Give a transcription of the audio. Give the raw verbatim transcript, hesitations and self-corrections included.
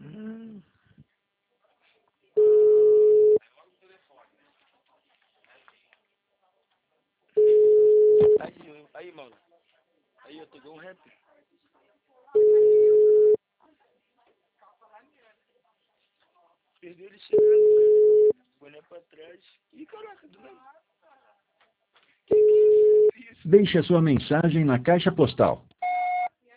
Hum. Aí, aí, mano. Aí eu peguei um rap. Perdeu ele chegando, cara. Olhando pra trás. Ih, caraca, do nada. Que que é isso? Deixe a sua mensagem na caixa postal